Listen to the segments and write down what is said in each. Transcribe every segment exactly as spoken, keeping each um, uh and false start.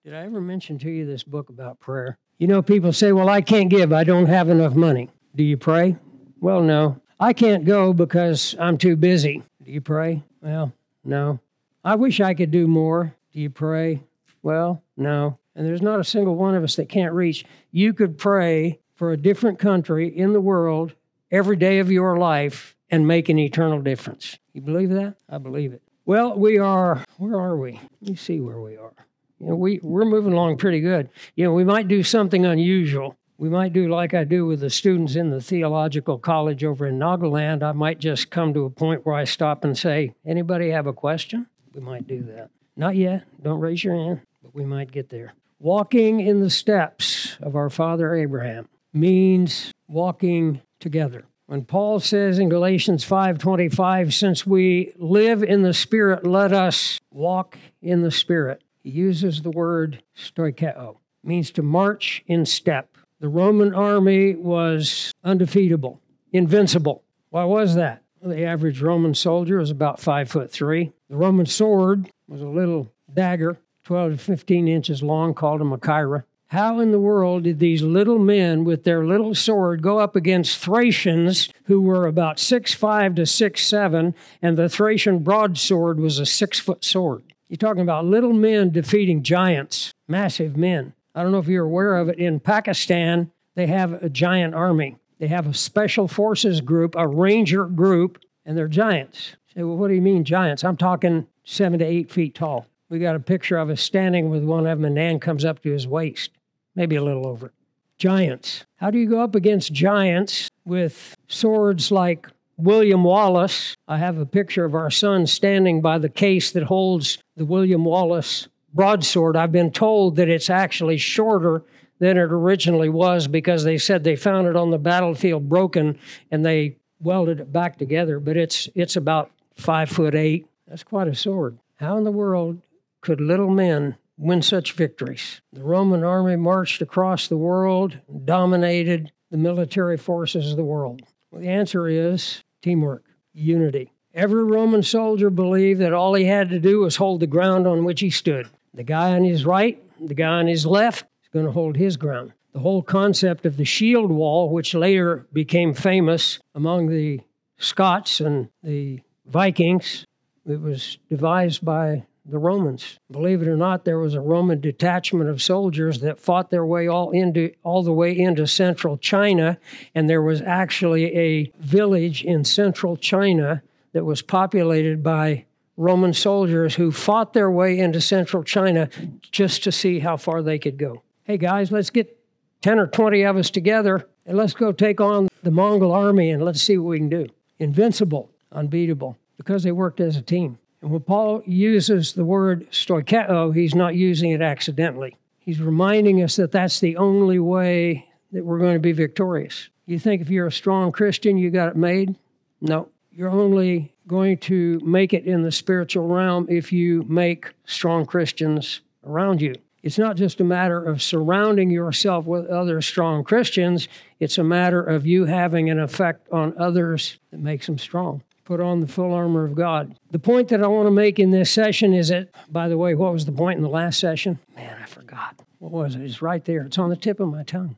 Did I ever mention to you this book about prayer? You know, people say, well, I can't give. I don't have enough money. Do you pray? Well, no. I can't go because I'm too busy. Do you pray? Well, no. I wish I could do more. Do you pray? Well, no. And there's not a single one of us that can't reach. You could pray for a different country in the world every day of your life and make an eternal difference. You believe that? I believe it. Well, we are, where are we? Let me see where we are. You know, we, we're moving along pretty good. You know, we might do something unusual. We might do like I do with the students in the theological college over in Nagaland. I might just come to a point where I stop and say, anybody have a question? We might do that. Not yet. Don't raise your hand, but we might get there. Walking in the steps of our father Abraham means walking together. When Paul says in Galatians five twenty-five, since we live in the Spirit, let us walk in the Spirit. He uses the word stoikeo, means to march in step. The Roman army was undefeatable, invincible. Why was that? Well, the average Roman soldier was about five foot three. The Roman sword was a little dagger, twelve to fifteen inches long, called a machaira. How in the world did these little men with their little sword go up against Thracians who were about six five to six seven, and the Thracian broadsword was a six-foot sword? You're talking about little men defeating giants, massive men. I don't know if you're aware of it. In Pakistan, they have a giant army. They have a special forces group, a ranger group, and they're giants. You say, well, what do you mean giants? I'm talking seven to eight feet tall. We got a picture of us standing with one of them, and Dan comes up to his waist, maybe a little over. Giants. How do you go up against giants with swords like William Wallace? I have a picture of our son standing by the case that holds the William Wallace broadsword. I've been told that it's actually shorter than it originally was because they said they found it on the battlefield broken and they welded it back together, but it's it's about five foot eight. That's quite a sword. How in the world could little men win such victories? The Roman army marched across the world, dominated the military forces of the world. Well, the answer is teamwork, unity. Every Roman soldier believed that all he had to do was hold the ground on which he stood. The guy on his right, the guy on his left is going to hold his ground. The whole concept of the shield wall, which later became famous among the Scots and the Vikings, it was devised by the Romans. Believe it or not, there was a Roman detachment of soldiers that fought their way all into all the way into central China, and there was actually a village in central China that was populated by Roman soldiers who fought their way into central China just to see how far they could go. Hey guys, let's get ten or twenty of us together and let's go take on the Mongol army and let's see what we can do. Invincible, unbeatable, because they worked as a team. And when Paul uses the word stoikeo, he's not using it accidentally. He's reminding us that that's the only way that we're going to be victorious. You think if you're a strong Christian, you got it made? No. You're only going to make it in the spiritual realm if you make strong Christians around you. It's not just a matter of surrounding yourself with other strong Christians. It's a matter of you having an effect on others that makes them strong. Put on the full armor of God. The point that I want to make in this session is that, by the way, what was the point in the last session? Man, I forgot. What was it? It's right there. It's on the tip of my tongue.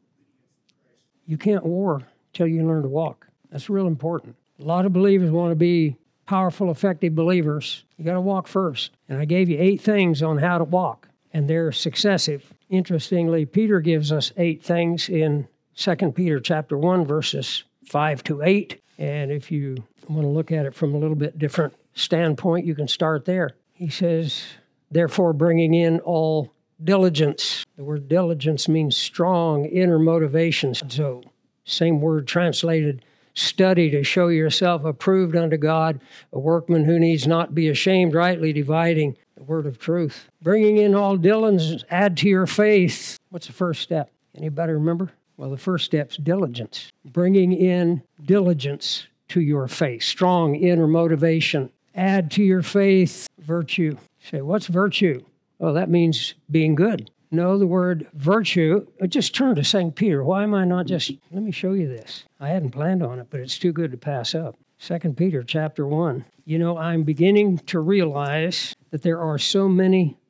You can't war till you learn to walk. That's real important. A lot of believers want to be powerful, effective believers. You got to walk first. And I gave you eight things on how to walk, and they're successive. Interestingly, Peter gives us eight things in Second Peter chapter one, verses five to eight. And if you want to look at it from a little bit different standpoint, you can start there. He says, therefore, bringing in all diligence. The word diligence means strong inner motivation. So, same word translated study to show yourself approved unto God, a workman who needs not be ashamed, rightly dividing the word of truth. Bringing in all diligence, add to your faith. What's the first step? Anybody remember? Well, the first step's diligence. Bringing in diligence to your faith. Strong inner motivation. Add to your faith virtue. Say, what's virtue? Oh, that means being good. No, the word virtue, just turn to Saint Peter. Why am I not just, let me show you this. I hadn't planned on it, but it's too good to pass up. Second Peter chapter one. You know, I'm beginning to realize that there are so many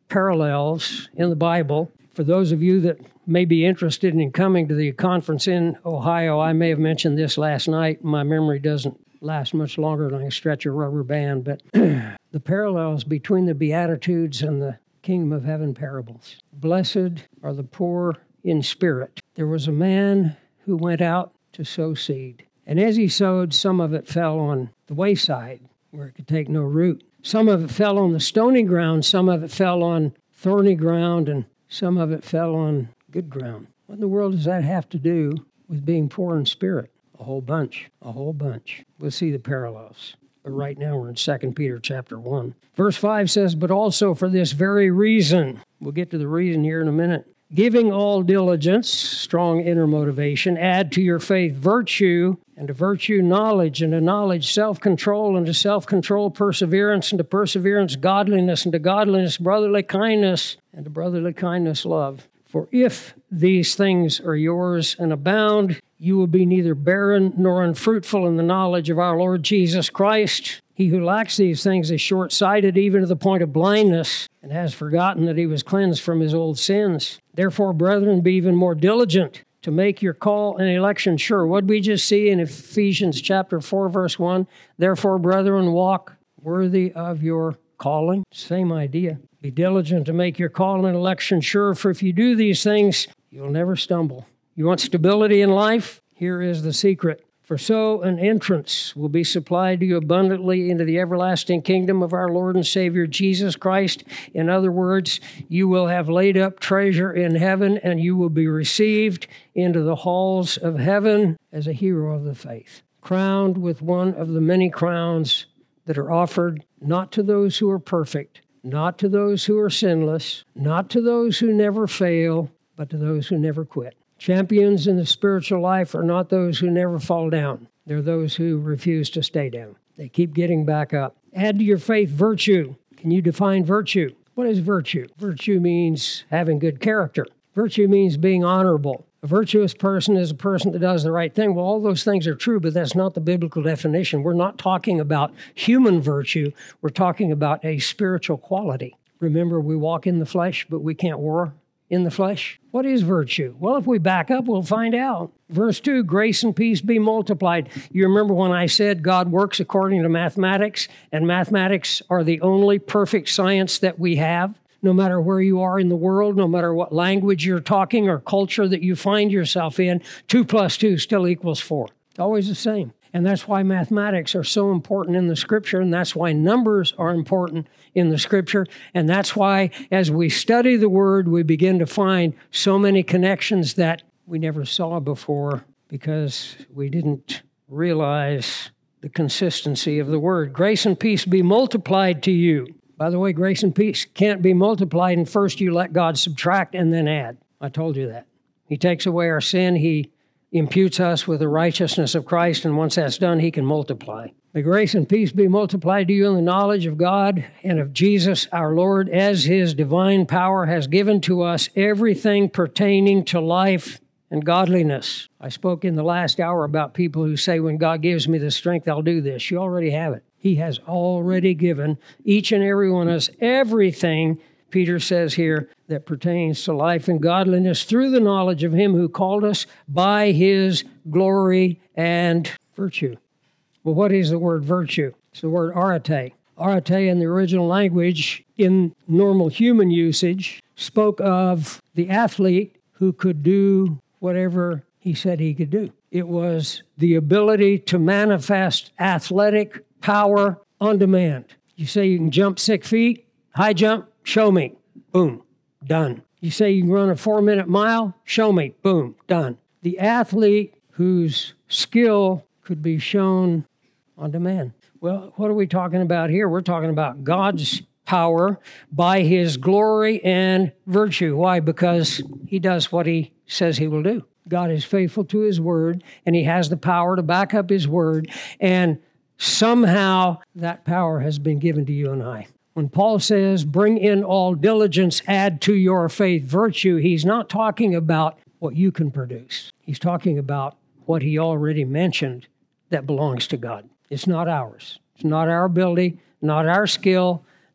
parallels in the Bible. For those of you that may be interested in coming to the conference in Ohio, I may have mentioned this last night. My memory doesn't last much longer than I can stretch a rubber band, but the parallels between the Beatitudes and the Kingdom of Heaven parables. Blessed are the poor in spirit. There was a man who went out to sow seed. And as he sowed, some of it fell on the wayside where it could take no root. Some of it fell on the stony ground, some of it fell on thorny ground, and some of it fell on good ground. What in the world does that have to do with being poor in spirit? A whole bunch, a whole bunch. We'll see the parallels. But right now we're in Second Peter chapter one. Verse five says, but also for this very reason, we'll get to the reason here in a minute, giving all diligence, strong inner motivation, add to your faith virtue, and to virtue knowledge, and to knowledge self-control, and to self-control perseverance, and to perseverance godliness, and to godliness brotherly kindness, and to brotherly kindness love. For if these things are yours and abound, you will be neither barren nor unfruitful in the knowledge of our Lord Jesus Christ. He who lacks these things is short-sighted, even to the point of blindness, and has forgotten that he was cleansed from his old sins. Therefore, brethren, be even more diligent to make your call and election sure. What did we just see in Ephesians chapter four, verse one? Therefore, brethren, walk worthy of your calling. Same idea. Be diligent to make your call and election sure, for if you do these things, you'll never stumble. You want stability in life? Here is the secret. For so an entrance will be supplied to you abundantly into the everlasting kingdom of our Lord and Savior Jesus Christ. In other words, you will have laid up treasure in heaven, and you will be received into the halls of heaven as a hero of the faith, crowned with one of the many crowns that are offered not to those who are perfect, not to those who are sinless, not to those who never fail, but to those who never quit. Champions in the spiritual life are not those who never fall down. They're those who refuse to stay down. They keep getting back up. Add to your faith virtue. Can you define virtue? What is virtue? Virtue means having good character. Virtue means being honorable. A virtuous person is a person that does the right thing. Well, all those things are true, but that's not the biblical definition. We're not talking about human virtue. We're talking about a spiritual quality. Remember, we walk in the flesh, but we can't war in the flesh. What is virtue? Well, if we back up, we'll find out. Verse two, grace and peace be multiplied. You remember when I said God works according to mathematics, and mathematics are the only perfect science that we have? No matter where you are in the world, no matter what language you're talking or culture that you find yourself in, two plus two still equals four. It's always the same. And that's why mathematics are so important in the Scripture, and that's why numbers are important in the Scripture, and that's why as we study the Word, we begin to find so many connections that we never saw before because we didn't realize the consistency of the Word. Grace and peace be multiplied to you. By the way, grace and peace can't be multiplied, and first you let God subtract and then add. I told you that. He takes away our sin. He imputes us with the righteousness of Christ, and once that's done, He can multiply. The grace and peace be multiplied to you in the knowledge of God and of Jesus our Lord, as His divine power has given to us everything pertaining to life and godliness. I spoke in the last hour about people who say, when God gives me the strength, I'll do this. You already have it. He has already given each and every one of us everything, Peter says here, that pertains to life and godliness through the knowledge of Him who called us by His glory and virtue. Well, what is the word virtue? It's the word arete. Arete in the original language, in normal human usage, spoke of the athlete who could do whatever he said he could do. It was the ability to manifest athletic power on demand. You say you can jump six feet, high jump, show me. Boom, done. You say you can run a four-minute mile, show me. Boom, done. The athlete whose skill could be shown on demand. Well, what are we talking about here? We're talking about God's power by His glory and virtue. Why? Because He does what He says He will do. God is faithful to His word, and He has the power to back up His word, and somehow that power has been given to you and I. When Paul says, bring in all diligence, add to your faith virtue, he's not talking about what you can produce. He's talking about what he already mentioned that belongs to God. It's not ours. It's not our ability, not our skill,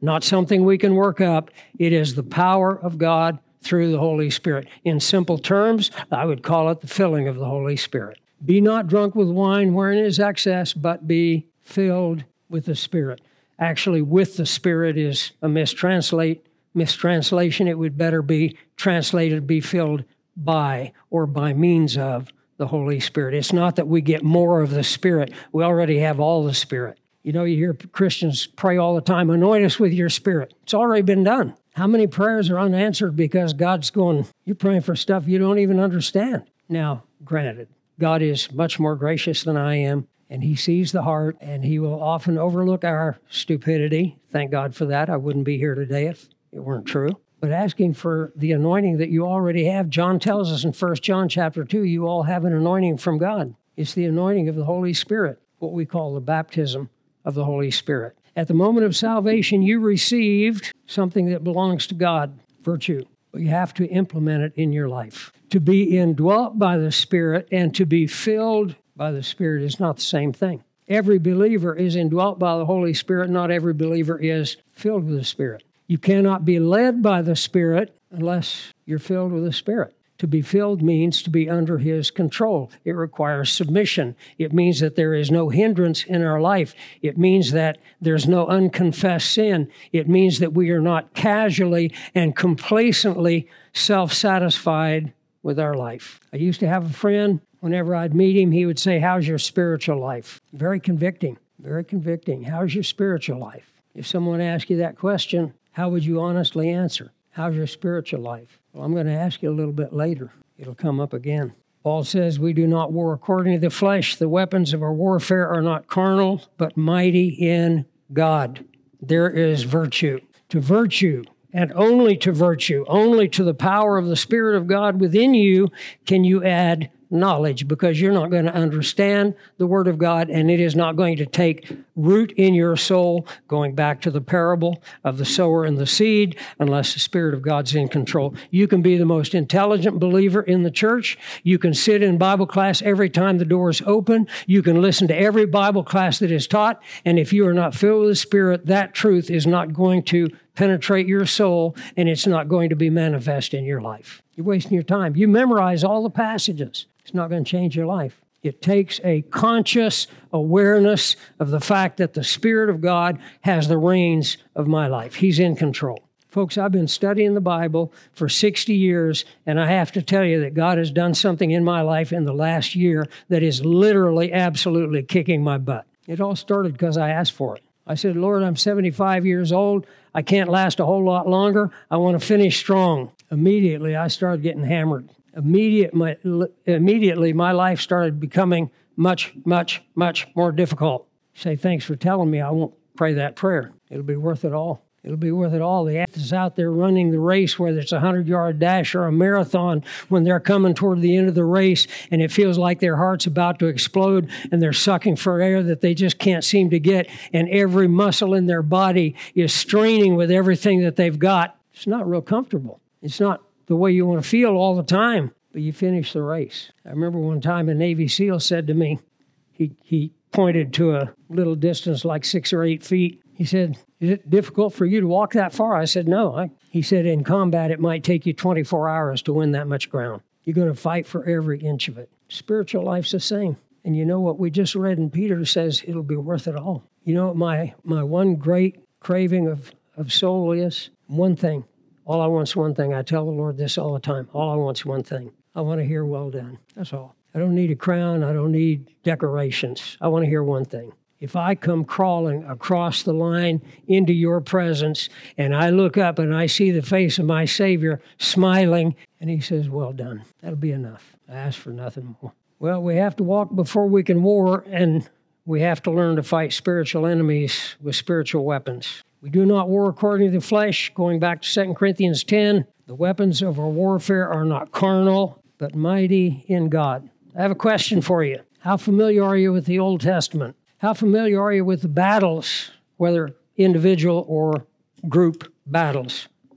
not something we can work up. It is the power of God through the Holy Spirit. In simple terms, I would call it the filling of the Holy Spirit. Be not drunk with wine wherein is excess, but be filled with the Spirit. Actually, with the Spirit is a mistranslate, mistranslation. It would better be translated, be filled by or by means of the Holy Spirit. It's not that we get more of the Spirit. We already have all the Spirit. You know, you hear Christians pray all the time, anoint us with your Spirit. It's already been done. How many prayers are unanswered because God's going, you're praying for stuff you don't even understand? Now, granted, God is much more gracious than I am, and he sees the heart, and he will often overlook our stupidity. Thank God for that. I wouldn't be here today if it weren't true. But asking for the anointing that you already have, John tells us in First John chapter two, you all have an anointing from God. It's the anointing of the Holy Spirit, what we call the baptism of the Holy Spirit. At the moment of salvation, you received something that belongs to God, virtue. But you have to implement it in your life. To be indwelt by the Spirit and to be filled by the Spirit is not the same thing. Every believer is indwelt by the Holy Spirit. Not every believer is filled with the Spirit. You cannot be led by the Spirit unless you're filled with the Spirit. To be filled means to be under his control. It requires submission. It means that there is no hindrance in our life. It means that there's no unconfessed sin. It means that we are not casually and complacently self-satisfied with our life. I used to have a friend, whenever I'd meet him, he would say, how's your spiritual life? Very convicting, very convicting. How's your spiritual life? If someone asked you that question, how would you honestly answer? How's your spiritual life? Well, I'm going to ask you a little bit later. It'll come up again. Paul says, we do not war according to the flesh. The weapons of our warfare are not carnal, but mighty in God. There is virtue. To virtue, and only to virtue, only to the power of the Spirit of God within you can you add knowledge, because you're not going to understand the Word of God, and it is not going to take root in your soul, going back to the parable of the sower and the seed, unless the Spirit of God's in control. You can be the most intelligent believer in the church. You can sit in Bible class every time the door is open. You can listen to every Bible class that is taught, and if you are not filled with the Spirit, that truth is not going to penetrate your soul, and it's not going to be manifest in your life. You're wasting your time. You memorize all the passages. It's not going to change your life. It takes a conscious awareness of the fact that the Spirit of God has the reins of my life. He's in control. Folks, I've been studying the Bible for sixty years, and I have to tell you that God has done something in my life in the last year that is literally, absolutely kicking my butt. It all started because I asked for it. I said, Lord, I'm seventy-five years old. I can't last a whole lot longer. I want to finish strong. Immediately, I started getting hammered. Immediate, my, immediately, my life started becoming much, much, much more difficult. Say, thanks for telling me. I won't pray that prayer. It'll be worth it all. It'll be worth it all. The athletes out there running the race, whether it's a hundred-yard dash or a marathon, when they're coming toward the end of the race and it feels like their heart's about to explode and they're sucking for air that they just can't seem to get, and every muscle in their body is straining with everything that they've got. It's not real comfortable. It's not the way you want to feel all the time, but you finish the race. I remember one time a Navy SEAL said to me, he, he pointed to a little distance like six or eight feet. He said, is it difficult for you to walk that far? I said, no. I, he said, in combat, it might take you twenty-four hours to win that much ground. You're going to fight for every inch of it. Spiritual life's the same. And you know what we just read in Peter says it'll be worth it all. You know what my, my one great craving of, of soul is? One thing. All I want is one thing. I tell the Lord this all the time. All I want is one thing. I want to hear, well done. That's all. I don't need a crown. I don't need decorations. I want to hear one thing. If I come crawling across the line into your presence and I look up and I see the face of my Savior smiling and he says, well done, that'll be enough. I ask for nothing more. Well, we have to walk before we can war, and we have to learn to fight spiritual enemies with spiritual weapons. We do not war according to the flesh. Going back to Second Corinthians ten, the weapons of our warfare are not carnal, but mighty in God. I have a question for you. How familiar are you with the Old Testament? How familiar are you with the battles, whether individual or group battles?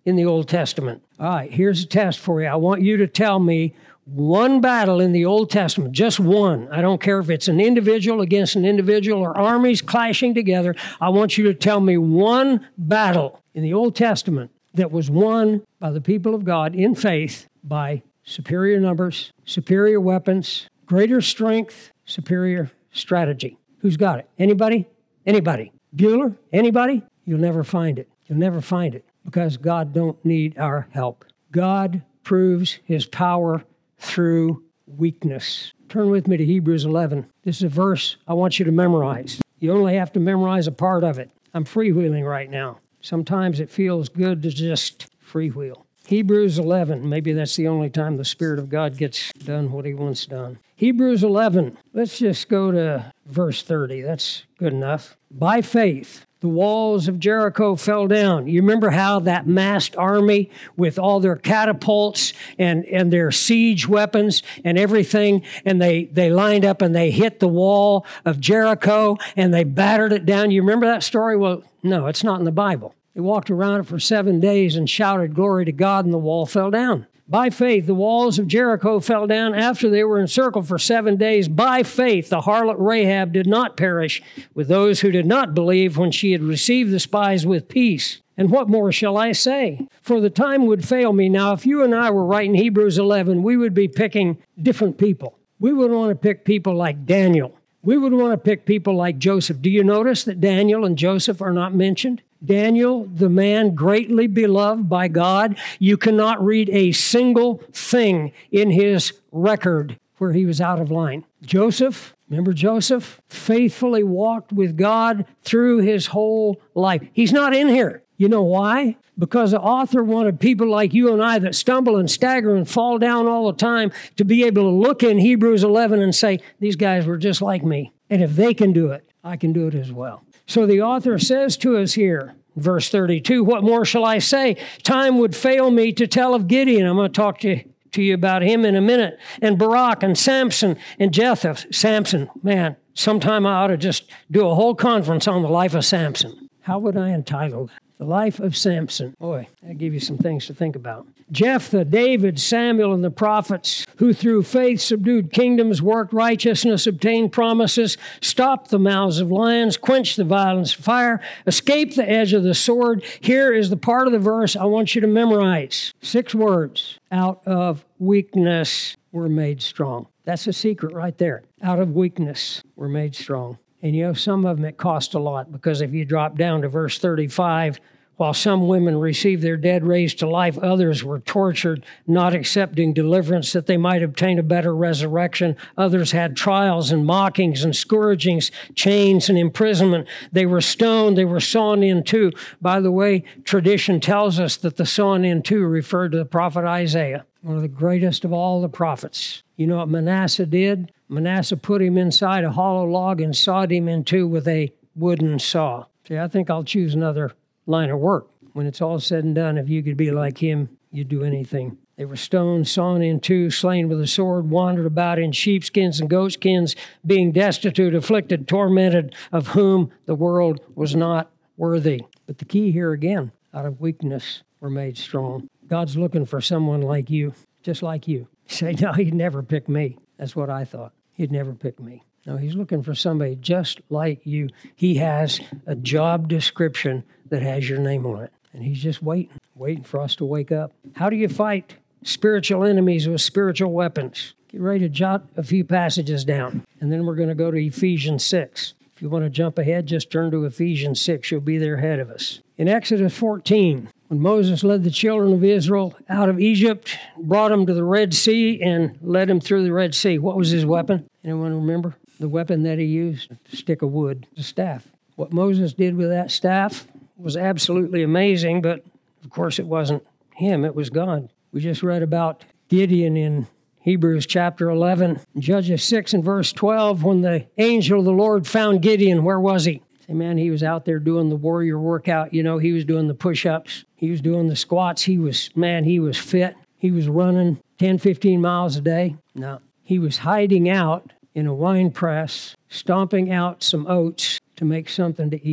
in the Old Testament. All right, here's a test for you. I want you to tell me one battle in the Old Testament, just one. I don't care if it's an individual against an individual or armies clashing together. I want you to tell me one battle in the Old Testament that was won by the people of God in faith by superior numbers, superior weapons, greater strength, superior strategy. Who's got it? Anybody? Anybody? Bueller? Anybody? You'll never find it. You'll never find it because God don't need our help. God proves his power through weakness. Turn with me to Hebrews eleven. This is a verse I want you to memorize. You only have to memorize a part of it. I'm freewheeling right now. Sometimes it feels good to just freewheel. Hebrews eleven, maybe that's the only time the Spirit of God gets done what he wants done. Hebrews eleven, let's just go to verse thirty. That's good enough. By faith, the walls of Jericho fell down. You remember how that massed army with all their catapults and, and their siege weapons and everything, and they, they lined up and they hit the wall of Jericho and they battered it down. You remember that story? Well, no, it's not in the Bible. They walked around it for seven days and shouted glory to God, and the wall fell down. By faith, the walls of Jericho fell down after they were encircled for seven days. By faith, the harlot Rahab did not perish with those who did not believe when she had received the spies with peace. And what more shall I say? For the time would fail me. Now, if you and I were writing Hebrews eleven, we would be picking different people. We would want to pick people like Daniel. We would want to pick people like Joseph. Do you notice that Daniel and Joseph are not mentioned? Daniel, the man greatly beloved by God, you cannot read a single thing in his record where he was out of line. Joseph, remember Joseph? Faithfully walked with God through his whole life. He's not in here. You know why? Because the author wanted people like you and I that stumble and stagger and fall down all the time to be able to look in Hebrews eleven and say, these guys were just like me. And if they can do it, I can do it as well. So the author says to us here, verse thirty-two, what more shall I say? Time would fail me to tell of Gideon. I'm going to talk to, to you about him in a minute. And Barak and Samson and Jephthah. Samson, man, sometime I ought to just do a whole conference on the life of Samson. How would I entitle that? The life of Samson. Boy, that'll give you some things to think about. Jephthah, David, Samuel, and the prophets, who through faith subdued kingdoms, worked righteousness, obtained promises, stopped the mouths of lions, quenched the violence of fire, escaped the edge of the sword. Here is the part of the verse I want you to memorize. Six words. Out of weakness, we're made strong. That's a secret right there. Out of weakness, we're made strong. And you know, some of them it cost a lot, because if you drop down to verse thirty-five, while some women received their dead raised to life, others were tortured, not accepting deliverance that they might obtain a better resurrection. Others had trials and mockings and scourgings, chains and imprisonment. They were stoned, they were sawn in two. By the way, tradition tells us that the sawn in two referred to the prophet Isaiah, one of the greatest of all the prophets. You know what Manasseh did? Manasseh put him inside a hollow log and sawed him in two with a wooden saw. See, I think I'll choose another line of work. When it's all said and done, if you could be like him, you'd do anything. They were stoned, sawn in two, slain with a sword, wandered about in sheepskins and goatskins, being destitute, afflicted, tormented, of whom the world was not worthy. But the key here again, out of weakness, we're made strong. God's looking for someone like you, just like you. You say, no, he'd never pick me. That's what I thought. He'd never pick me. No, he's looking for somebody just like you. He has a job description that has your name on it. And he's just waiting, waiting for us to wake up. How do you fight spiritual enemies with spiritual weapons? Get ready to jot a few passages down. And then we're going to go to Ephesians six. If you want to jump ahead, just turn to Ephesians six. You'll be there ahead of us. In Exodus fourteen, when Moses led the children of Israel out of Egypt, brought them to the Red Sea, and led them through the Red Sea, what was his weapon? Anyone remember? The weapon that he used? A stick of wood, a staff. What Moses did with that staff was absolutely amazing, but of course it wasn't him, it was God. We just read about Gideon in Hebrews chapter eleven, Judges six and verse twelve, when the angel of the Lord found Gideon, where was he? Say, man, he was out there doing the warrior workout. You know, he was doing the push-ups. He was doing the squats. He was, man, he was fit. He was running ten, fifteen miles a day. No, he was hiding out in a wine press, stomping out some oats to make something to eat.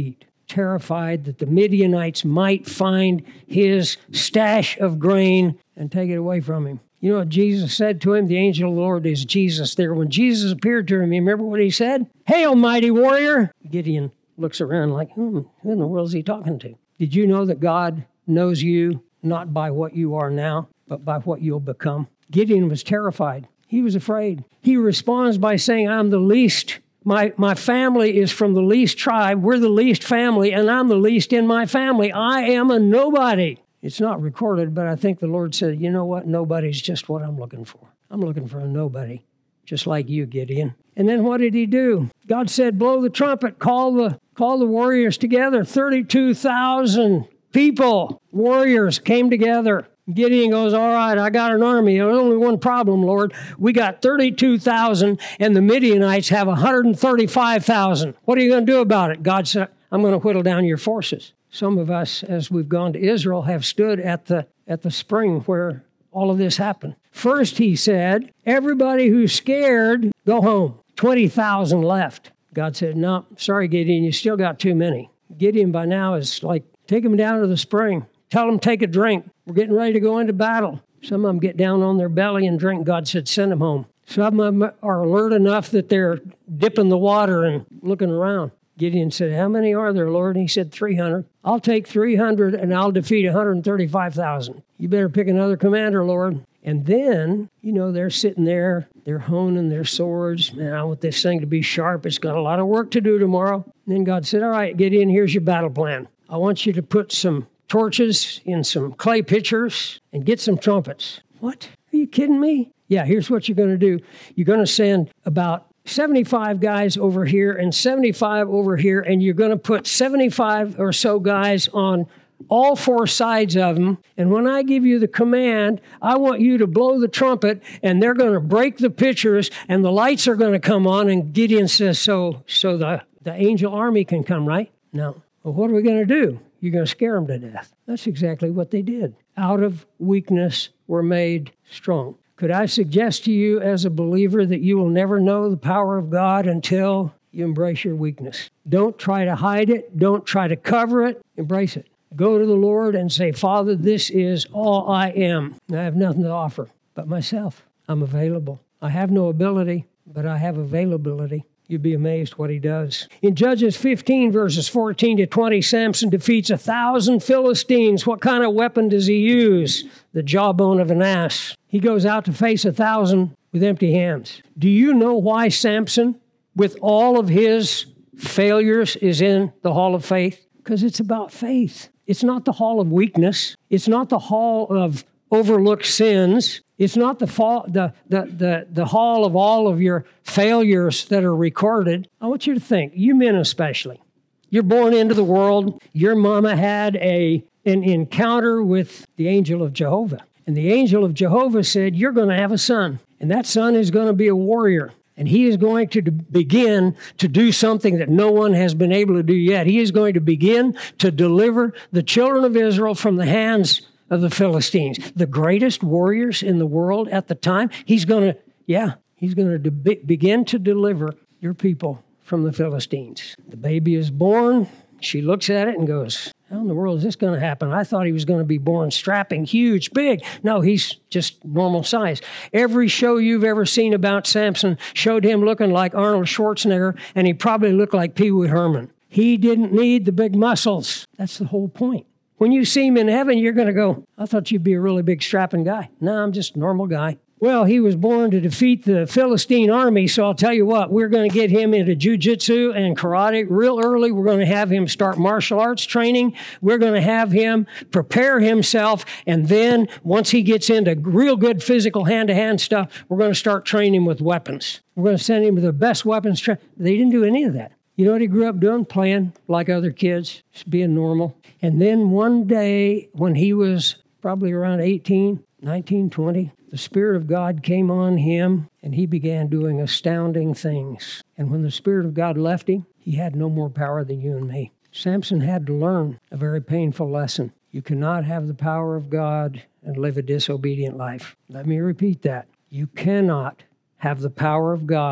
terrified that the Midianites might find his stash of grain and take it away from him. You know what Jesus said to him? The angel of the Lord is Jesus there. When Jesus appeared to him, you remember what he said? "Hail, mighty warrior!" Gideon looks around like, hmm, who in the world is he talking to? Did you know that God knows you not by what you are now, but by what you'll become? Gideon was terrified. He was afraid. He responds by saying, I'm the least. My, my family is from the least tribe. We're the least family, and I'm the least in my family. I am a nobody. It's not recorded, but I think the Lord said, you know what? Nobody's just what I'm looking for. I'm looking for a nobody, just like you, Gideon. And then what did he do? God said, blow the trumpet, call the call the warriors together. thirty-two thousand people, warriors came together. Gideon goes, all right, I got an army. There's only one problem, Lord. We got thirty-two thousand, and the Midianites have one hundred thirty-five thousand. What are you going to do about it? God said, I'm going to whittle down your forces. Some of us, as we've gone to Israel, have stood at the at the spring where all of this happened. First, he said, everybody who's scared, go home. twenty thousand left. God said, no, sorry, Gideon, you still got too many. Gideon by now is like, take them down to the spring. Tell them take a drink. We're getting ready to go into battle. Some of them get down on their belly and drink. God said, send them home. Some of them are alert enough that they're dipping the water and looking around. Gideon said, how many are there, Lord? And he said, three hundred. I'll take three hundred and I'll defeat one hundred thirty-five thousand. You better pick another commander, Lord. And then, you know, they're sitting there, they're honing their swords. Man, I want this thing to be sharp. It's got a lot of work to do tomorrow. And then God said, all right, Gideon, here's your battle plan. I want you to put some torches in some clay pitchers and get some trumpets. What? Are you kidding me? Yeah, here's what you're going to do. You're going to send about seventy-five guys over here and seventy-five over here, and you're going to put seventy-five or so guys on all four sides of them. And when I give you the command, I want you to blow the trumpet, and they're going to break the pitchers, and the lights are going to come on. And Gideon says, so so the, the angel army can come, right? No. Well, what are we going to do? You're going to scare them to death. That's exactly what they did. Out of weakness were made strong. Could I suggest to you as a believer that you will never know the power of God until you embrace your weakness? Don't try to hide it. Don't try to cover it. Embrace it. Go to the Lord and say, Father, this is all I am. I have nothing to offer but myself. I'm available. I have no ability, but I have availability. You'd be amazed what he does. In Judges fifteen, verses fourteen to twenty, Samson defeats a thousand Philistines. What kind of weapon does he use? The jawbone of an ass. He goes out to face a thousand with empty hands. Do you know why Samson, with all of his failures, is in the hall of faith? Because it's about faith. It's not the hall of weakness. It's not the hall of overlooked sins. It's not the, fall, the, the, the, the hall of all of your failures that are recorded. I want you to think, you men especially. You're born into the world. Your mama had a, an encounter with the angel of Jehovah. And the angel of Jehovah said, you're going to have a son. And that son is going to be a warrior. And he is going to begin to do something that no one has been able to do yet. He is going to begin to deliver the children of Israel from the hands of the Philistines, the greatest warriors in the world at the time. He's going to, yeah, he's going to de- begin to deliver your people from the Philistines. The baby is born. She looks at it and goes, how in the world is this going to happen? I thought he was going to be born strapping, huge, big. No, he's just normal size. Every show you've ever seen about Samson showed him looking like Arnold Schwarzenegger, and he probably looked like Pee Wee Herman. He didn't need the big muscles. That's the whole point. When you see him in heaven, you're going to go, I thought you'd be a really big strapping guy. No, I'm just a normal guy. Well, he was born to defeat the Philistine army, so I'll tell you what, we're going to get him into jiu-jitsu and karate real early. We're going to have him start martial arts training. We're going to have him prepare himself, and then once he gets into real good physical hand-to-hand stuff, we're going to start training him with weapons. We're going to send him to the best weapons tra- They didn't do any of that. You know what he grew up doing? Playing like other kids, just being normal. And then one day, when he was probably around eighteen, nineteen, twenty, the Spirit of God came on him, and he began doing astounding things. And when the Spirit of God left him, he had no more power than you and me. Samson had to learn a very painful lesson. You cannot have the power of God and live a disobedient life. Let me repeat that. You cannot have the power of God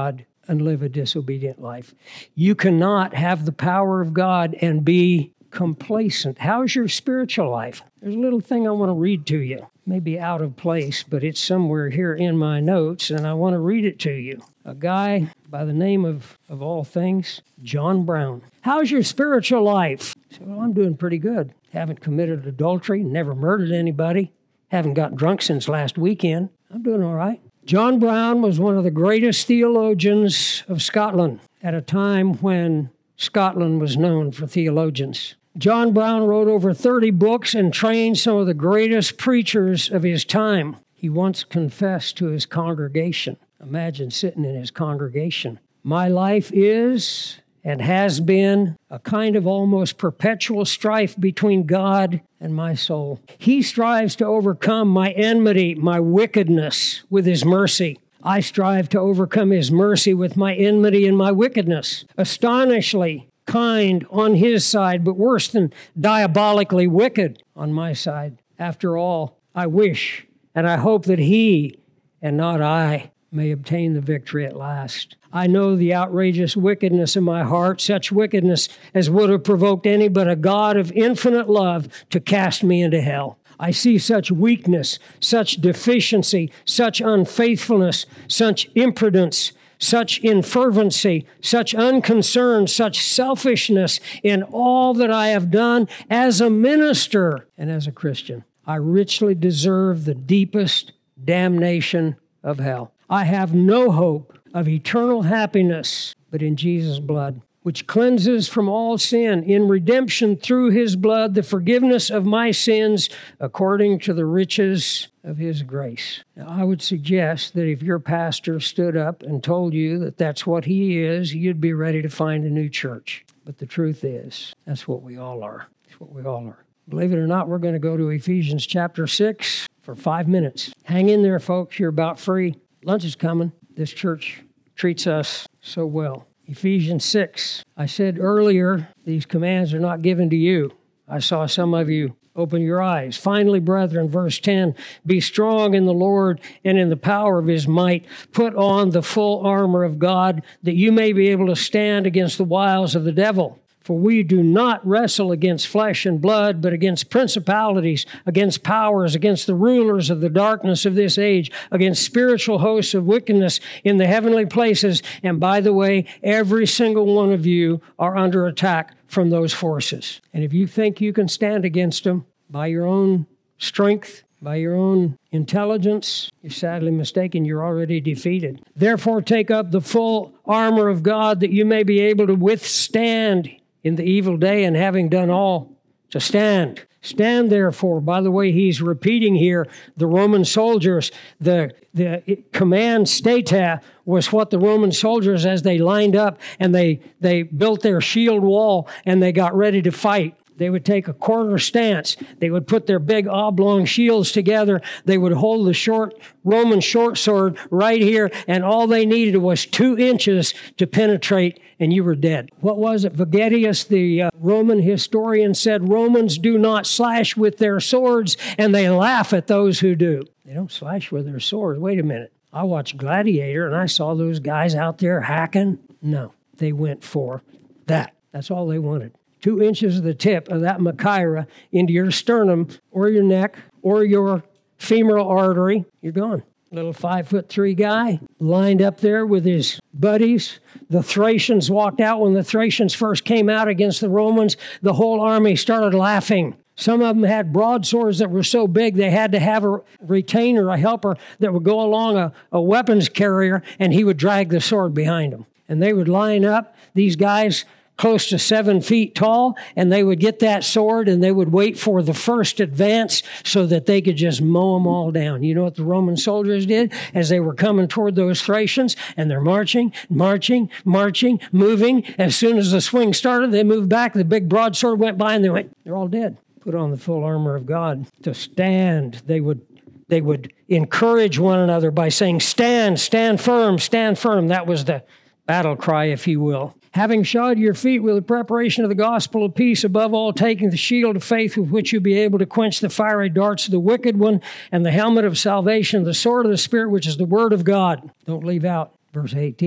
and live a disobedient life. You cannot have the power of God and be complacent. How's your spiritual life? There's a little thing I want to read to you. Maybe out of place, but it's somewhere here in my notes, and I want to read it to you. A guy by the name of, of all things, John Brown. How's your spiritual life? I said, well, I'm doing pretty good. Haven't committed adultery, never murdered anybody, haven't gotten drunk since last weekend. I'm doing all right. John Brown was one of the greatest theologians of Scotland at a time when Scotland was known for theologians. John Brown wrote over thirty books and trained some of the greatest preachers of his time. He once confessed to his congregation. Imagine sitting in his congregation. My life is and has been a kind of almost perpetual strife between God and my soul. He strives to overcome my enmity, my wickedness with his mercy. I strive to overcome his mercy with my enmity and my wickedness. Astonishingly kind on his side, but worse than diabolically wicked on my side. After all, I wish and I hope that he and not I may obtain the victory at last. I know the outrageous wickedness in my heart, such wickedness as would have provoked any but a God of infinite love to cast me into hell. I see such weakness, such deficiency, such unfaithfulness, such imprudence, such infervency, such unconcern, such selfishness in all that I have done as a minister and as a Christian. I richly deserve the deepest damnation of hell. I have no hope of eternal happiness but in Jesus' blood, which cleanses from all sin, in redemption through his blood, the forgiveness of my sins according to the riches of his grace. Now, I would suggest that if your pastor stood up and told you that that's what he is, you'd be ready to find a new church. But the truth is, that's what we all are. That's what we all are. Believe it or not, we're going to go to Ephesians chapter six for five minutes. Hang in there, folks. You're about free. Lunch is coming. This church treats us so well. Ephesians six. I said earlier, these commands are not given to you. I saw some of you open your eyes. Finally, brethren, verse ten, be strong in the Lord and in the power of his might. Put on the full armor of God, that you may be able to stand against the wiles of the devil. For we do not wrestle against flesh and blood, but against principalities, against powers, against the rulers of the darkness of this age, against spiritual hosts of wickedness in the heavenly places. And by the way, every single one of you are under attack from those forces. And if you think you can stand against them by your own strength, by your own intelligence, you're sadly mistaken. You're already defeated. Therefore, take up the full armor of God, that you may be able to withstand in the evil day, and having done all, to stand. Stand therefore. By the way, he's repeating here the Roman soldiers. The, the command stata was what the Roman soldiers, as they lined up and they, they built their shield wall and they got ready to fight, they would take a quarter stance. They would put their big oblong shields together. They would hold the short Roman short sword right here, and all they needed was two inches to penetrate, and you were dead. What was it? Vegetius, the uh, Roman historian, said, Romans do not slash with their swords, and they laugh at those who do. They don't slash with their swords. Wait a minute. I watched Gladiator, and I saw those guys out there hacking. No, they went for that. That's all they wanted. Two inches of the tip of that Machaira into your sternum or your neck or your femoral artery, you're gone. Little five foot three guy lined up there with his buddies. The Thracians walked out. When the Thracians first came out against the Romans, the whole army started laughing. Some of them had broadswords that were so big they had to have a retainer, a helper that would go along a, a weapons carrier, and he would drag the sword behind them. And they would line up, these guys close to seven feet tall, and they would get that sword and they would wait for the first advance so that they could just mow them all down. You know what the Roman soldiers did as they were coming toward those Thracians? And they're marching, marching, marching, moving. As soon as the swing started, they moved back. The big broadsword went by and they went, they're all dead. Put on the full armor of God to stand. They would They would encourage one another by saying, stand, stand firm, stand firm. That was the battle cry, if you will. Having shod your feet with the preparation of the gospel of peace, above all taking the shield of faith with which you'll be able to quench the fiery darts of the wicked one, and the helmet of salvation, the sword of the Spirit, which is the word of God. Don't leave out verse eighteen.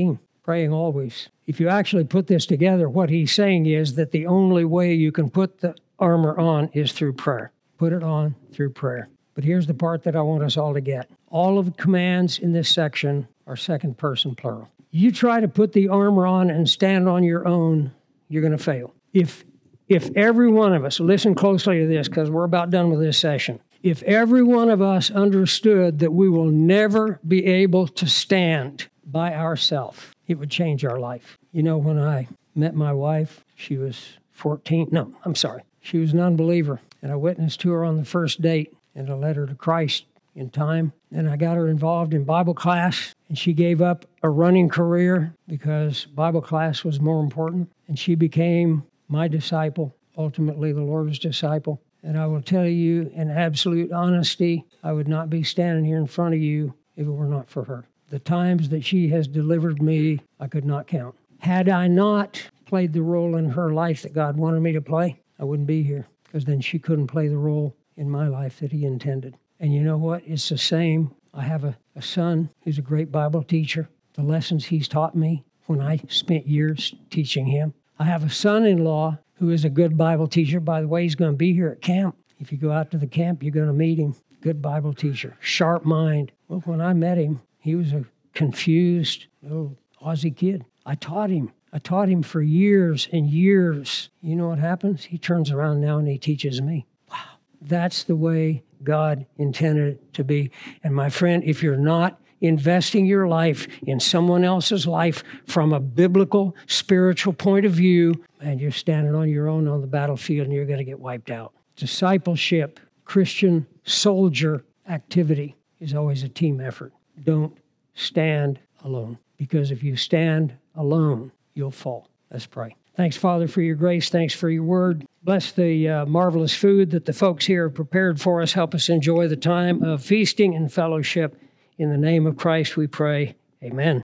praying always. If you actually put this together, what he's saying is that the only way you can put the armor on is through prayer. Put it on through prayer. But here's the part that I want us all to get. All of the commands in this section are second person plural. You try to put the armor on and stand on your own, you're going to fail. If if every one of us, listen closely to this because we're about done with this session. If every one of us understood that we will never be able to stand by ourselves, it would change our life. You know, when I met my wife, she was fourteen. No, I'm sorry. She was an unbeliever. And I witnessed to her on the first date and I led her to Christ in time. And I got her involved in Bible class. And she gave up a running career because Bible class was more important. And she became my disciple, ultimately the Lord's disciple. And I will tell you in absolute honesty, I would not be standing here in front of you if it were not for her. The times that she has delivered me, I could not count. Had I not played the role in her life that God wanted me to play, I wouldn't be here, because then she couldn't play the role in my life that he intended. And you know what? It's the same. I have a, a son who's a great Bible teacher. The lessons he's taught me when I spent years teaching him. I have a son-in-law who is a good Bible teacher. By the way, he's going to be here at camp. If you go out to the camp, you're going to meet him. Good Bible teacher, sharp mind. Well, when I met him, he was a confused little Aussie kid. I taught him. I taught him for years and years. You know what happens? He turns around now and he teaches me. Wow. That's the way God intended it to be. And my friend, if you're not investing your life in someone else's life from a biblical, spiritual point of view, and you're standing on your own on the battlefield and you're going to get wiped out. Discipleship, Christian soldier activity is always a team effort. Don't stand alone, because if you stand alone, you'll fall. Let's pray. Thanks, Father, for your grace. Thanks for your word. Bless the uh, marvelous food that the folks here have prepared for us. Help us enjoy the time of feasting and fellowship. In the name of Christ we pray. Amen.